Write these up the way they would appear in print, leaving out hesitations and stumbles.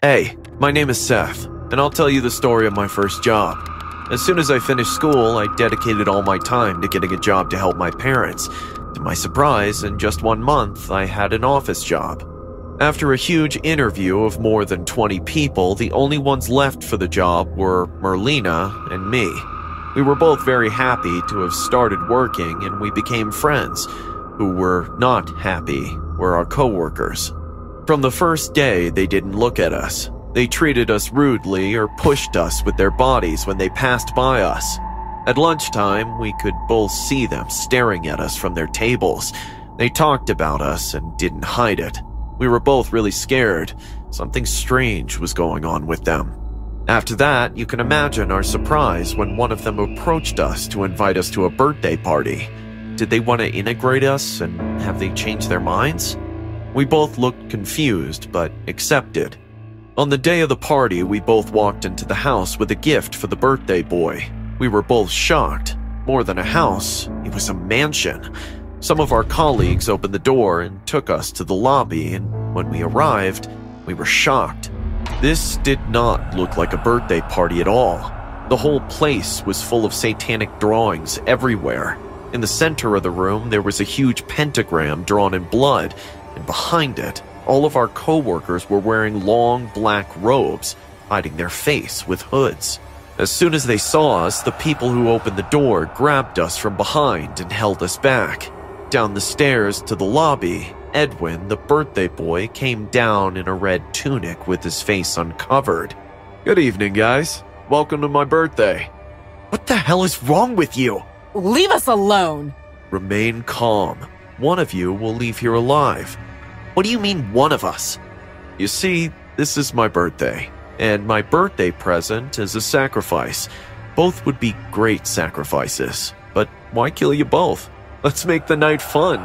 Hey, my name is Seth, and I'll tell you the story of my first job. As soon as I finished school, I dedicated all my time to getting a job to help my parents. To my surprise, in just 1 month, I had an office job. After a huge interview of more than 20 people, the only ones left for the job were Merlina and me. We were both very happy to have started working, and we became friends. Who were not happy were our coworkers. From the first day, they didn't look at us. They treated us rudely or pushed us with their bodies when they passed by us. At lunchtime, we could both see them staring at us from their tables. They talked about us and didn't hide it. We were both really scared. Something strange was going on with them. After that, you can imagine our surprise when one of them approached us to invite us to a birthday party. Did they want to integrate us, and have they changed their minds? We both looked confused, but accepted. On the day of the party, we both walked into the house with a gift for the birthday boy. We were both shocked. More than a house, it was a mansion. Some of our colleagues opened the door and took us to the lobby, and when we arrived, we were shocked. This did not look like a birthday party at all. The whole place was full of satanic drawings everywhere. In the center of the room, there was a huge pentagram drawn in blood, and behind it, all of our coworkers were wearing long black robes, hiding their face with hoods. As soon as they saw us, the people who opened the door grabbed us from behind and held us back. Down the stairs to the lobby, Edwin, the birthday boy, came down in a red tunic with his face uncovered. "Good evening, guys. Welcome to my birthday." What the hell is wrong with you? Leave us alone! Remain calm. One of you will leave here alive. What do you mean, one of us? You see, this is my birthday, and my birthday present is a sacrifice. Both would be great sacrifices, but why kill you both? Let's make the night fun.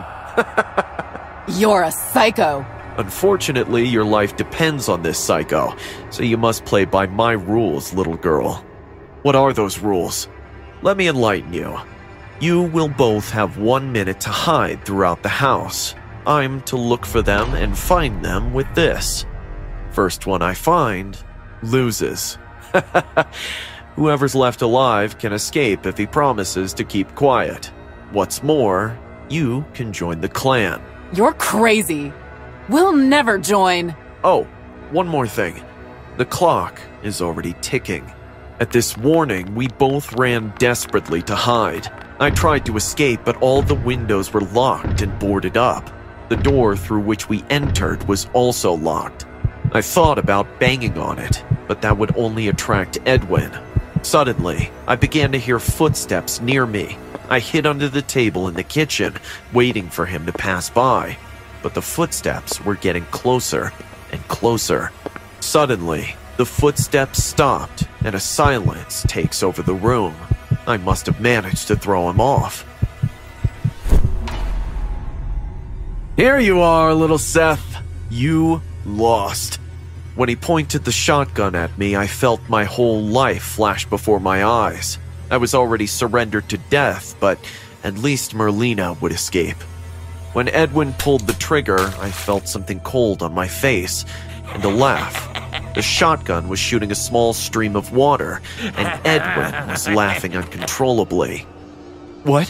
You're a psycho. Unfortunately, your life depends on this psycho, so you must play by my rules, little girl. What are those rules? Let me enlighten you. You will both have 1 minute to hide throughout the house. I'm to look for them and find them with this. First one I find loses. Whoever's left alive can escape if he promises to keep quiet. What's more, you can join the clan. You're crazy. We'll never join. Oh, one more thing. The clock is already ticking. At this warning, we both ran desperately to hide. I tried to escape, but all the windows were locked and boarded up. The door through which we entered was also locked. I thought about banging on it, but that would only attract Edwin. Suddenly, I began to hear footsteps near me. I hid under the table in the kitchen, waiting for him to pass by. But the footsteps were getting closer and closer. Suddenly, the footsteps stopped, and a silence takes over the room. I must have managed to throw him off. "Here you are, little Seth. You lost." When he pointed the shotgun at me, I felt my whole life flash before my eyes. I was already surrendered to death, but at least Merlina would escape. When Edwin pulled the trigger, I felt something cold on my face, and a laugh. The shotgun was shooting a small stream of water, and Edwin was laughing uncontrollably. "What?"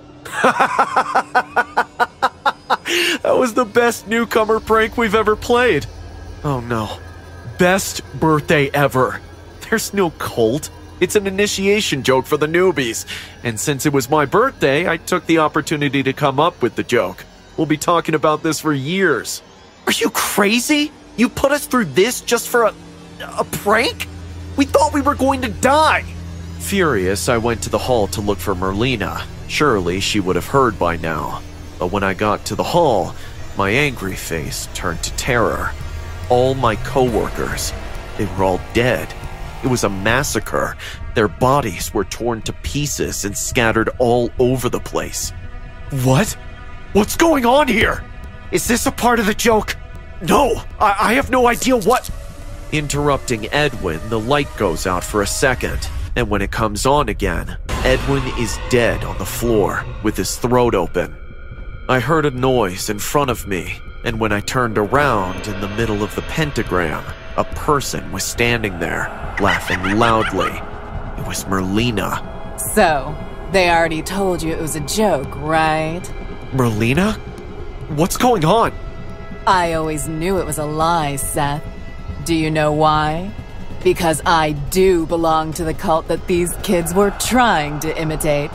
That was the best newcomer prank we've ever played. Oh no. Best birthday ever. There's no cult. It's an initiation joke for the newbies. And since it was my birthday, I took the opportunity to come up with the joke. We'll be talking about this for years. Are you crazy? You put us through this just for a prank? We thought we were going to die. Furious, I went to the hall to look for Merlina. Surely she would have heard by now. But when I got to the hall, my angry face turned to terror. All my coworkers, they were all dead. It was a massacre. Their bodies were torn to pieces and scattered all over the place. What? What's going on here? Is this a part of the joke? No, I have no idea what... Interrupting Edwin, the light goes out for a second, and when it comes on again, Edwin is dead on the floor with his throat open. I heard a noise in front of me, and when I turned around in the middle of the pentagram, a person was standing there, laughing loudly. It was Merlina. So, they already told you it was a joke, right? Merlina? What's going on? I always knew it was a lie, Seth. Do you know why? Because I do belong to the cult that these kids were trying to imitate.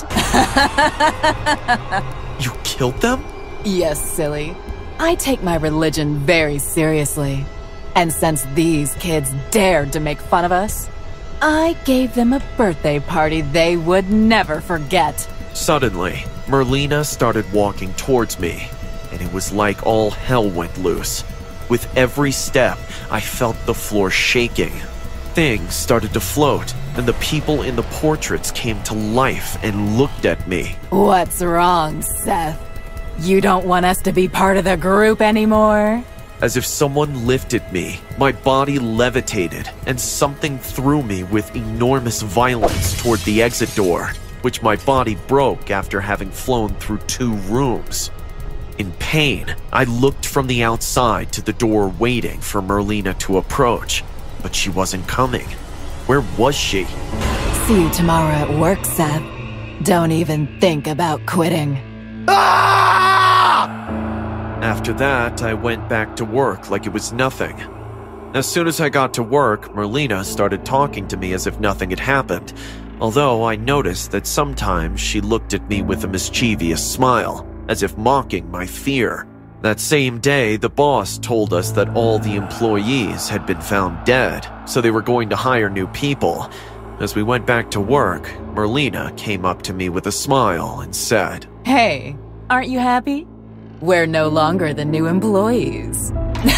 You killed them? Yes, silly. I take my religion very seriously. And since these kids dared to make fun of us, I gave them a birthday party they would never forget. Suddenly, Merlina started walking towards me, and it was like all hell went loose. With every step, I felt the floor shaking. Things started to float, and the people in the portraits came to life and looked at me. What's wrong, Seth? You don't want us to be part of the group anymore? As if someone lifted me, my body levitated, and something threw me with enormous violence toward the exit door, which my body broke after having flown through 2 rooms. In pain, I looked from the outside to the door waiting for Merlina to approach, but she wasn't coming. Where was she? See you tomorrow at work, Seth. Don't even think about quitting. After that, I went back to work like it was nothing. As soon as I got to work, Merlina started talking to me as if nothing had happened, although I noticed that sometimes she looked at me with a mischievous smile, as if mocking my fear. That same day, the boss told us that all the employees had been found dead, so they were going to hire new people. As we went back to work, Merlina came up to me with a smile and said, Hey, aren't you happy? We're no longer the new employees.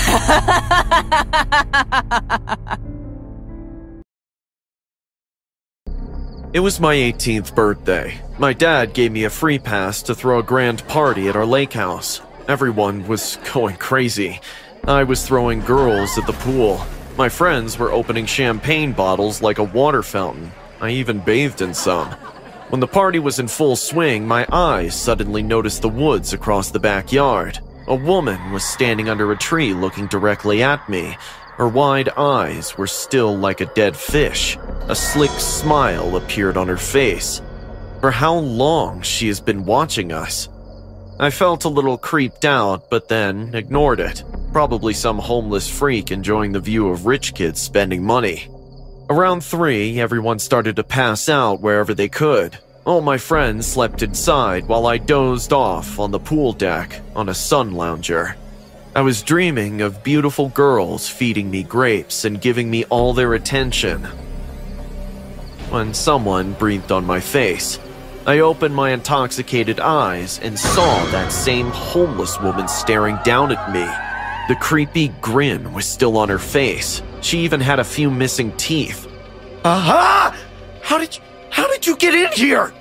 It was my 18th birthday. My dad gave me a free pass to throw a grand party at our lake house. Everyone was going crazy. I was throwing girls at the pool. My friends were opening champagne bottles like a water fountain. I even bathed in some. When the party was in full swing, my eyes suddenly noticed the woods across the backyard. A woman was standing under a tree looking directly at me. Her wide eyes were still like a dead fish. A slick smile appeared on her face. For how long she has been watching us? I felt a little creeped out, but then ignored it. Probably some homeless freak enjoying the view of rich kids spending money. Around 3, everyone started to pass out wherever they could. All my friends slept inside while I dozed off on the pool deck on a sun lounger. I was dreaming of beautiful girls feeding me grapes and giving me all their attention. When someone breathed on my face, I opened my intoxicated eyes and saw that same homeless woman staring down at me. The creepy grin was still on her face. She even had a few missing teeth. Aha! How did you get in here?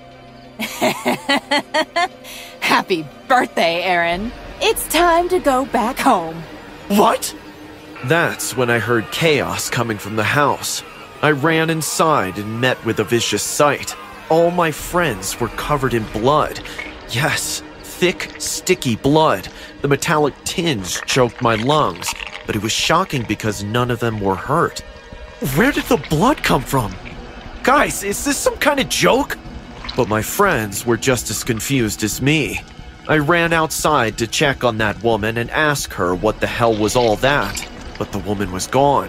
Happy birthday, Aaron. It's time to go back home. What? That's when I heard chaos coming from the house. I ran inside and met with a vicious sight. All my friends were covered in blood. Yes, thick, sticky blood. The metallic tinge choked my lungs, but it was shocking because none of them were hurt. Where did the blood come from? Guys, is this some kind of joke? But my friends were just as confused as me. I ran outside to check on that woman and ask her what the hell was all that, but the woman was gone.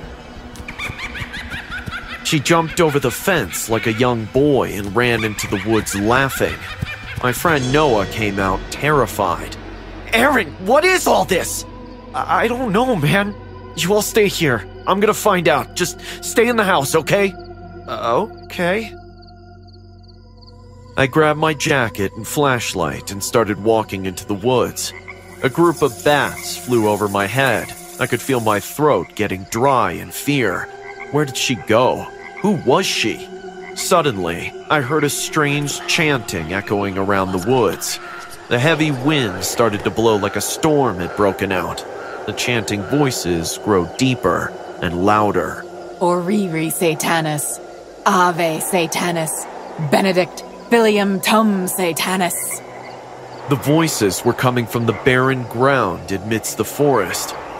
She jumped over the fence like a young boy and ran into the woods laughing. My friend Noah came out terrified. Aaron, what is all this? I don't know, man. You all stay here. I'm gonna find out. Just stay in the house, okay? Okay. I grabbed my jacket and flashlight and started walking into the woods. A group of bats flew over my head. I could feel my throat getting dry in fear. Where did she go? Who was she? Suddenly, I heard a strange chanting echoing around the woods. The heavy wind started to blow like a storm had broken out. The chanting voices grew deeper and louder. Oriri Satanas, Ave Satanas, Benedict Filium Tum Satanas. The voices were coming from the barren ground amidst the forest.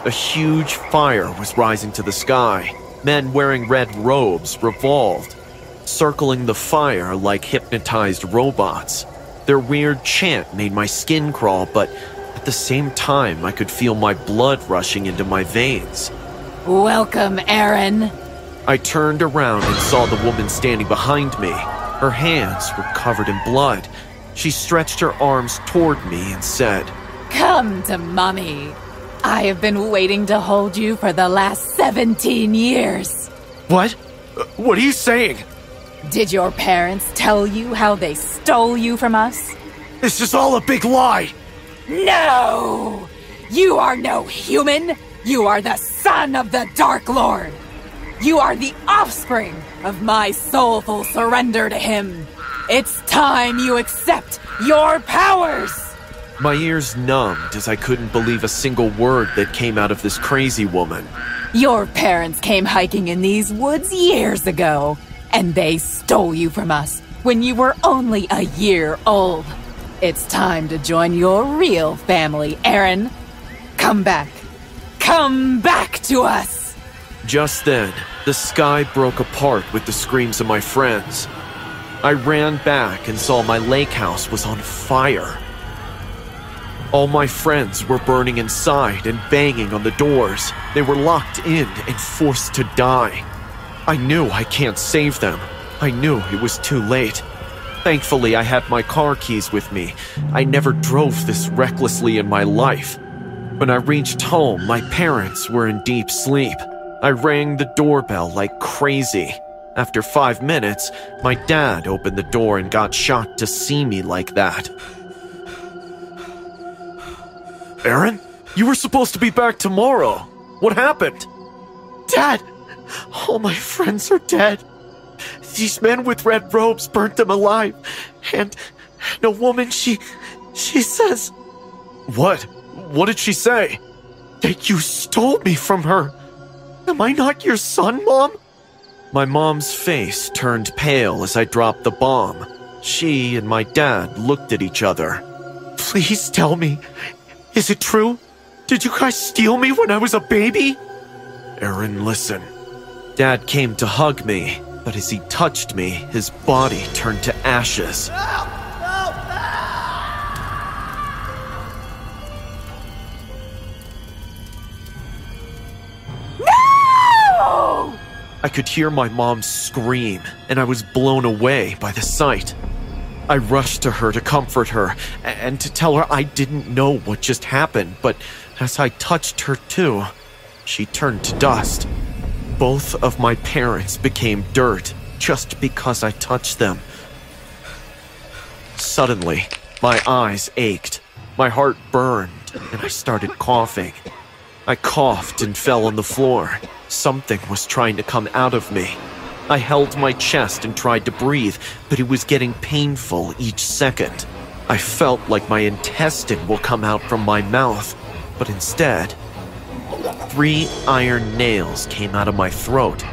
A huge fire was rising to the sky. Men wearing red robes revolved, circling the fire like hypnotized robots. Their weird chant made my skin crawl, but at the same time, I could feel my blood rushing into my veins. Welcome, Eren. I turned around and saw the woman standing behind me. Her hands were covered in blood. She stretched her arms toward me and said, Come to Mommy. I have been waiting to hold you for the last 17 years. What? What are you saying? Did your parents tell you how they stole you from us? This is all a big lie! No! You are no human! You are the son of the Dark Lord! You are the offspring of my soulful surrender to him! It's time you accept your powers! My ears numbed as I couldn't believe a single word that came out of this crazy woman. Your parents came hiking in these woods years ago, and they stole you from us when you were only a year old. It's time to join your real family, Eren. Come back. Come back to us! Just then, the sky broke apart with the screams of my friends. I ran back and saw my lake house was on fire. All my friends were burning inside and banging on the doors. They were locked in and forced to die. I knew I can't save them. I knew it was too late. Thankfully, I had my car keys with me. I never drove this recklessly in my life. When I reached home, my parents were in deep sleep. I rang the doorbell like crazy. After 5 minutes, my dad opened the door and got shocked to see me like that. Eren? You were supposed to be back tomorrow. What happened? Dad! All my friends are dead. These men with red robes burnt them alive. And a woman, she says... What? What did she say? That you stole me from her. Am I not your son, Mom? My mom's face turned pale as I dropped the bomb. She and my dad looked at each other. Please tell me. Is it true? Did you guys steal me when I was a baby? Eren, listen. Dad came to hug me, but as he touched me, his body turned to ashes. No! I could hear my mom scream, and I was blown away by the sight. I rushed to her to comfort her and to tell her I didn't know what just happened, but as I touched her too, she turned to dust. Both of my parents became dirt just because I touched them. Suddenly, my eyes ached, my heart burned, and I started coughing. I coughed and fell on the floor. Something was trying to come out of me. I held my chest and tried to breathe, but it was getting painful each second. I felt like my intestine will come out from my mouth, but instead, 3 iron nails came out of my throat.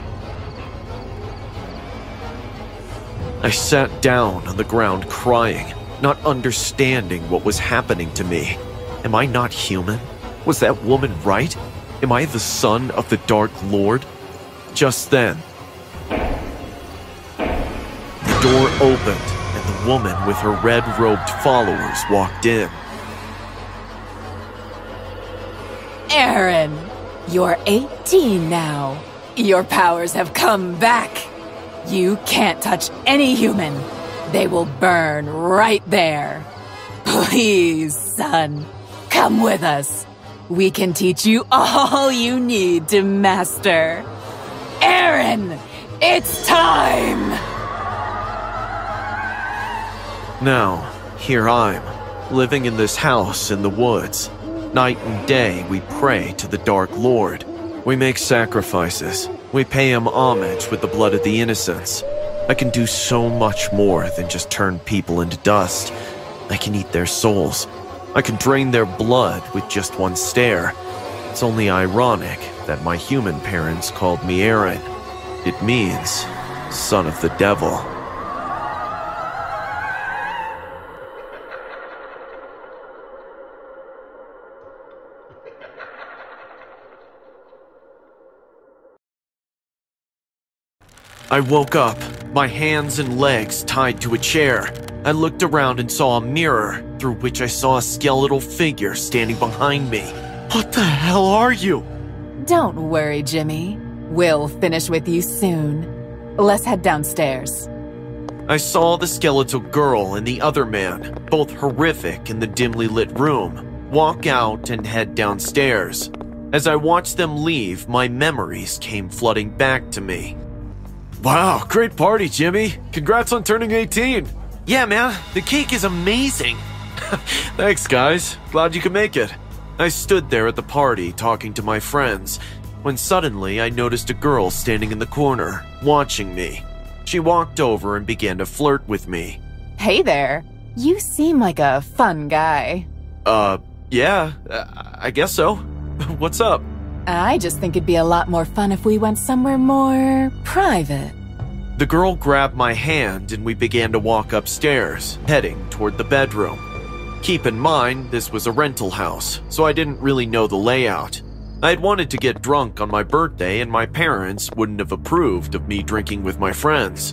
I sat down on the ground crying, not understanding what was happening to me. Am I not human? Was that woman right? Am I the son of the Dark Lord? Just then, the door opened and the woman with her red-robed followers walked in. Eren, you're 18 now. Your powers have come back. You can't touch any human. They will burn right there. Please, son, come with us. We can teach you all you need to master. Eren, it's time! Now, here I'm, living in this house in the woods. Night and day, we pray to the Dark Lord. We make sacrifices. We pay him homage with the blood of the innocents. I can do so much more than just turn people into dust. I can eat their souls. I can drain their blood with just one stare. It's only ironic that my human parents called me Eren. It means son of the devil. I woke up, my hands and legs tied to a chair. I looked around and saw a mirror, through which I saw a skeletal figure standing behind me. What the hell are you? Don't worry, Jimmy. We'll finish with you soon. Let's head downstairs. I saw the skeletal girl and the other man, both horrific in the dimly lit room, walk out and head downstairs. As I watched them leave, my memories came flooding back to me. Wow, great party, Jimmy. Congrats on turning 18. Yeah, man, the cake is amazing. Thanks, guys. Glad you could make it. I stood there at the party talking to my friends, when suddenly I noticed a girl standing in the corner, watching me. She walked over and began to flirt with me. Hey there. You seem like a fun guy. Yeah, I guess so. What's up? I just think it'd be a lot more fun if we went somewhere more private. The girl grabbed my hand and we began to walk upstairs, heading toward the bedroom. Keep in mind, this was a rental house, so I didn't really know the layout. I had wanted to get drunk on my birthday and my parents wouldn't have approved of me drinking with my friends.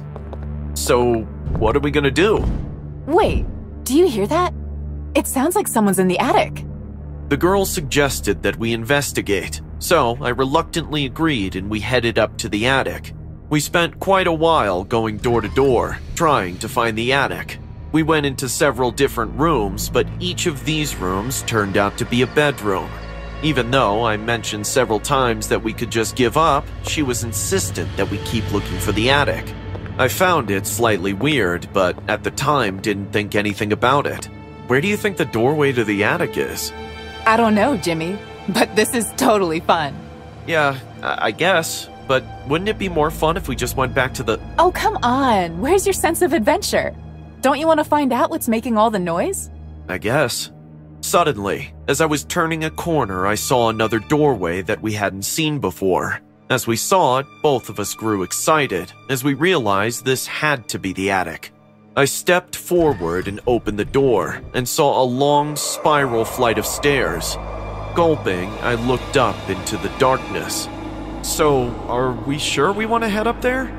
So, what are we gonna do? Wait, do you hear that? It sounds like someone's in the attic. The girl suggested that we investigate, so I reluctantly agreed and we headed up to the attic. We spent quite a while going door to door, trying to find the attic. We went into several different rooms, but each of these rooms turned out to be a bedroom. Even though I mentioned several times that we could just give up, she was insistent that we keep looking for the attic. I found it slightly weird, but at the time didn't think anything about it. Where do you think the doorway to the attic is? I don't know, Jimmy, but this is totally fun. Yeah, I guess, but wouldn't it be more fun if we just went back to the... Oh, come on. Where's your sense of adventure? Don't you want to find out what's making all the noise? I guess. Suddenly, as I was turning a corner, I saw another doorway that we hadn't seen before. As we saw it, both of us grew excited, as we realized this had to be the attic. I stepped forward and opened the door, and saw a long spiral flight of stairs. Gulping, I looked up into the darkness. So, are we sure we want to head up there?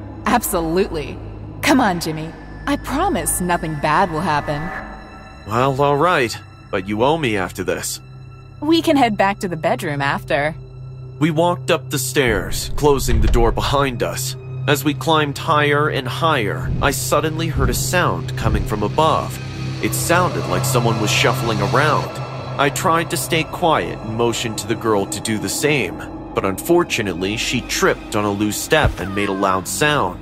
Absolutely. Come on, Jimmy. I promise nothing bad will happen. Well, all right, but you owe me after this. We can head back to the bedroom after. We walked up the stairs, closing the door behind us. As we climbed higher and higher, I suddenly heard a sound coming from above. It sounded like someone was shuffling around. I tried to stay quiet and motioned to the girl to do the same, but unfortunately, she tripped on a loose step and made a loud sound.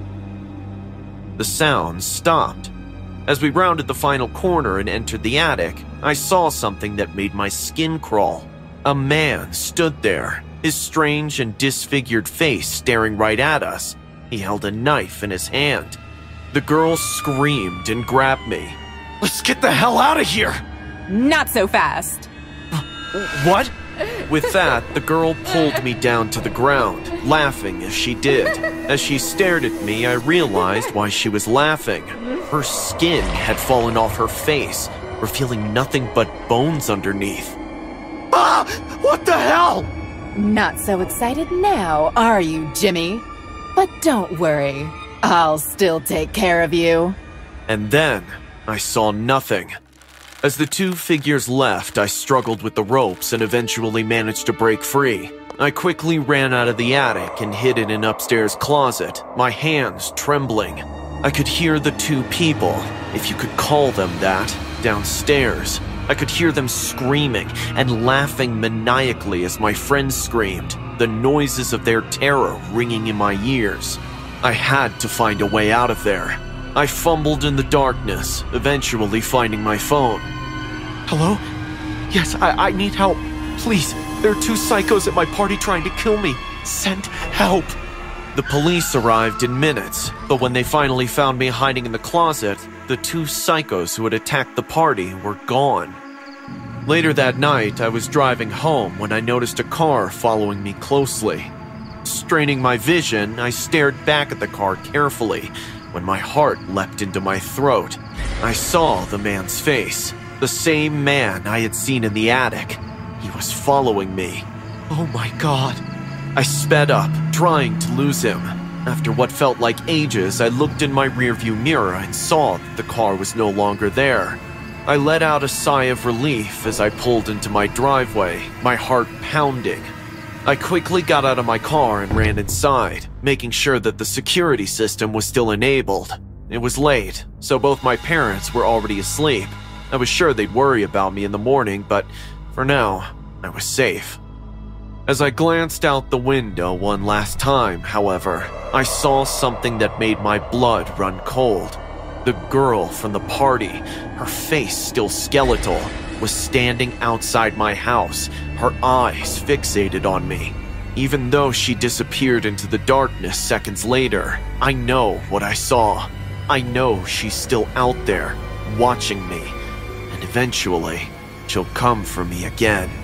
The sound stopped. As we rounded the final corner and entered the attic, I saw something that made my skin crawl. A man stood there, his strange and disfigured face staring right at us. He held a knife in his hand. The girl screamed and grabbed me. Let's get the hell out of here! Not so fast. What? With that, the girl pulled me down to the ground, laughing as she did. As she stared at me, I realized why she was laughing. Her skin had fallen off her face, revealing nothing but bones underneath. Ah! What the hell? Not so excited now, are you, Jimmy? But don't worry, I'll still take care of you. And then, I saw nothing. As the two figures left, I struggled with the ropes and eventually managed to break free. I quickly ran out of the attic and hid in an upstairs closet, my hands trembling. I could hear the two people, if you could call them that, downstairs. I could hear them screaming and laughing maniacally as my friends screamed, the noises of their terror ringing in my ears. I had to find a way out of there. I fumbled in the darkness, eventually finding my phone. Hello? Yes, I need help. Please, there are two psychos at my party trying to kill me. Send help. The police arrived in minutes, but when they finally found me hiding in the closet, the two psychos who had attacked the party were gone. Later that night, I was driving home when I noticed a car following me closely. Straining my vision, I stared back at the car carefully when my heart leapt into my throat. I saw the man's face, the same man I had seen in the attic. He was following me. Oh my God. I sped up, trying to lose him. After what felt like ages, I looked in my rearview mirror and saw that the car was no longer there. I let out a sigh of relief as I pulled into my driveway, my heart pounding. I quickly got out of my car and ran inside, making sure that the security system was still enabled. It was late, so both my parents were already asleep. I was sure they'd worry about me in the morning, but for now, I was safe. As I glanced out the window one last time, however, I saw something that made my blood run cold. The girl from the party, her face still skeletal, was standing outside my house, her eyes fixated on me. Even though she disappeared into the darkness seconds later, I know what I saw. I know she's still out there, watching me, and eventually, she'll come for me again.